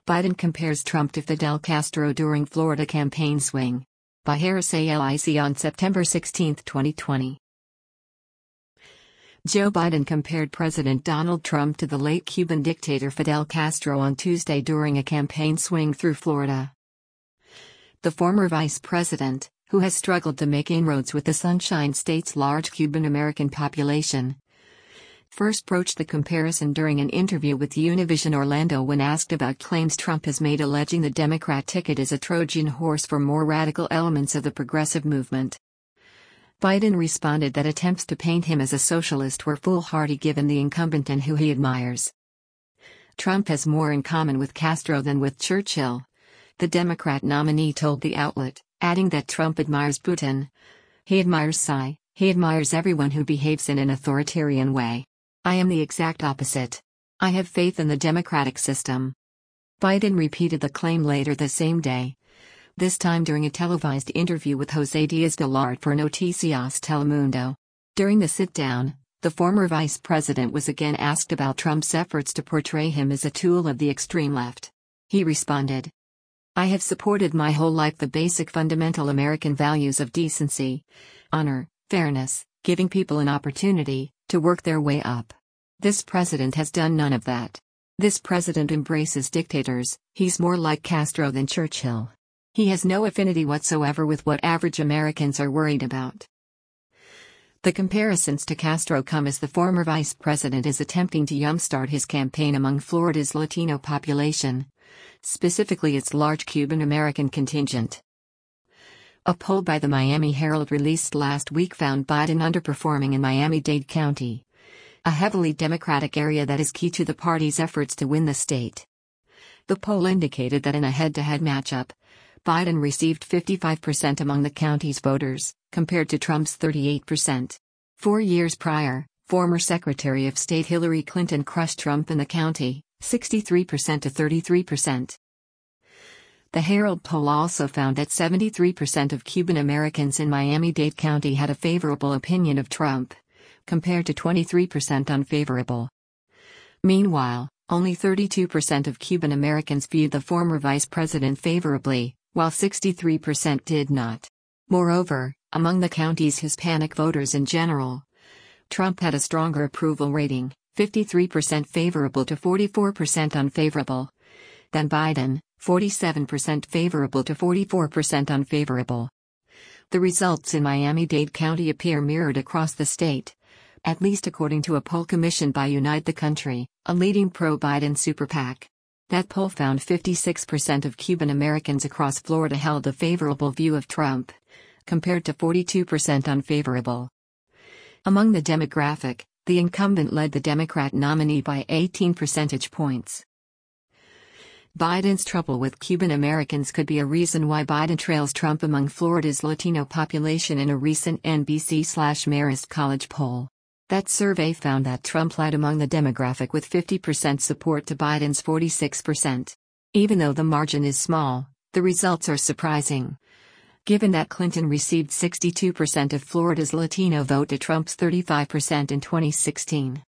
Biden compares Trump to Fidel Castro during Florida campaign swing. By Harris Alic on September 16, 2020. Joe Biden compared President Donald Trump to the late Cuban dictator Fidel Castro on Tuesday during a campaign swing through Florida. The former vice president, who has struggled to make inroads with the Sunshine State's large Cuban-American population, first broached the comparison during an interview with Univision Orlando when asked about claims Trump has made alleging the Democrat ticket is a Trojan horse for more radical elements of the progressive movement. Biden responded that attempts to paint him as a socialist were foolhardy given the incumbent and who he admires. Trump has more in common with Castro than with Churchill, the Democrat nominee told the outlet, adding that Trump admires Putin. He admires Xi, he admires everyone who behaves in an authoritarian way. I am the exact opposite. I have faith in the democratic system. Biden repeated the claim later the same day, this time during a televised interview with José Díaz-Balart for Noticias Telemundo. During the sit-down, the former vice president was again asked about Trump's efforts to portray him as a tool of the extreme left. He responded, "I have supported my whole life the basic fundamental American values of decency, honor, fairness, giving people an opportunity to work their way up. This president has done none of that. This president embraces dictators, he's more like Castro than Churchill. He has no affinity whatsoever with what average Americans are worried about." The comparisons to Castro come as the former vice president is attempting to jumpstart his campaign among Florida's Latino population, specifically its large Cuban-American contingent. A poll by the Miami Herald released last week found Biden underperforming in Miami-Dade County, a heavily Democratic area that is key to the party's efforts to win the state. The poll indicated that in a head-to-head matchup, Biden received 55% among the county's voters, compared to Trump's 38%. 4 years prior, former Secretary of State Hillary Clinton crushed Trump in the county, 63% to 33%. The Herald poll also found that 73% of Cuban Americans in Miami-Dade County had a favorable opinion of Trump, compared to 23% unfavorable. Meanwhile, only 32% of Cuban Americans viewed the former vice president favorably, while 63% did not. Moreover, among the county's Hispanic voters in general, Trump had a stronger approval rating, 53% favorable to 44% unfavorable, than Biden, 47% favorable to 44% unfavorable. The results in Miami-Dade County appear mirrored across the state, at least according to a poll commissioned by Unite the Country, a leading pro-Biden super PAC. That poll found 56% of Cuban Americans across Florida held a favorable view of Trump, compared to 42% unfavorable. Among the demographic, the incumbent led the Democrat nominee by 18 percentage points. Biden's trouble with Cuban Americans could be a reason why Biden trails Trump among Florida's Latino population in a recent NBC/Marist College poll. That survey found that Trump led among the demographic with 50% support to Biden's 46%. Even though the margin is small, the results are surprising, given that Clinton received 62% of Florida's Latino vote to Trump's 35% in 2016.